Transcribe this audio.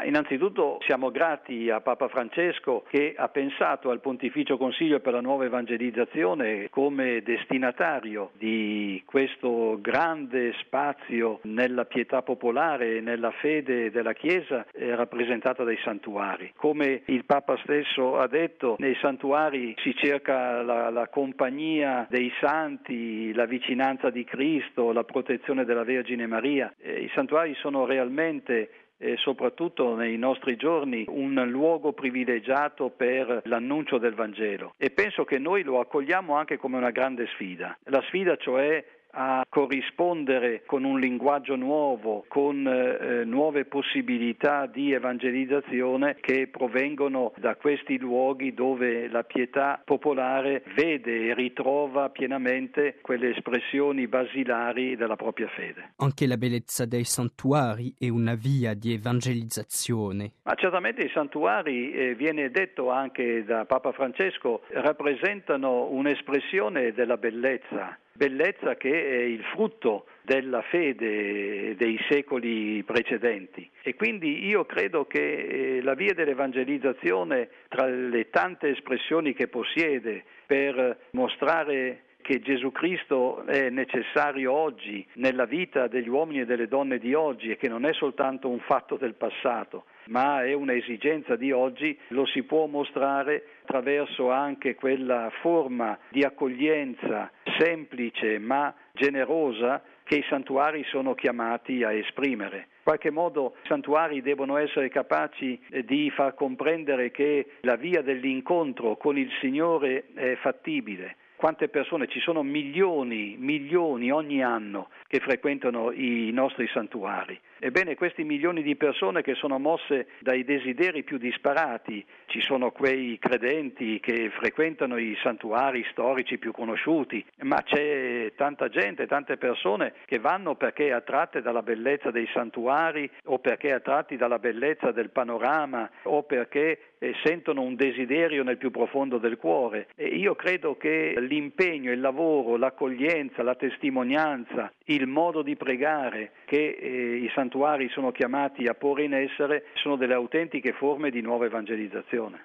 innanzitutto siamo grati a Papa Francesco che ha pensato al Pontificio Consiglio per la Nuova Evangelizzazione come destinatario di questo grande spazio nella pietà popolare e nella fede della Chiesa rappresentata dai santuari. Come il Papa stesso ha detto, nei santuari si cerca la compagnia dei santi, la vicinanza di Cristo, la protezione della Vergine Maria. I santuari sono realmente soprattutto nei nostri giorni un luogo privilegiato per l'annuncio del Vangelo, e penso che noi lo accogliamo anche come una grande sfida. La sfida cioè a corrispondere con un linguaggio nuovo, con nuove possibilità di evangelizzazione che provengono da questi luoghi dove la pietà popolare vede e ritrova pienamente quelle espressioni basilari della propria fede. Anche la bellezza dei santuari è una via di evangelizzazione. Ma certamente i santuari, viene detto anche da Papa Francesco, rappresentano un'espressione della bellezza che è il frutto della fede dei secoli precedenti. E quindi io credo che la via dell'evangelizzazione, tra le tante espressioni che possiede per mostrare che Gesù Cristo è necessario oggi nella vita degli uomini e delle donne di oggi e che non è soltanto un fatto del passato, ma è un'esigenza di oggi, lo si può mostrare attraverso anche quella forma di accoglienza semplice ma generosa che i santuari sono chiamati a esprimere. In qualche modo i santuari devono essere capaci di far comprendere che la via dell'incontro con il Signore è fattibile. Quante persone, ci sono milioni ogni anno che frequentano i nostri santuari. Ebbene, questi milioni di persone che sono mosse dai desideri più disparati, ci sono quei credenti che frequentano i santuari storici più conosciuti, ma c'è tanta gente, tante persone che vanno perché attratte dalla bellezza dei santuari o perché attratti dalla bellezza del panorama o perché sentono un desiderio nel più profondo del cuore. E io credo che l'impegno, il lavoro, l'accoglienza, la testimonianza, il modo di pregare che i santuari sono chiamati a porre in essere sono delle autentiche forme di nuova evangelizzazione.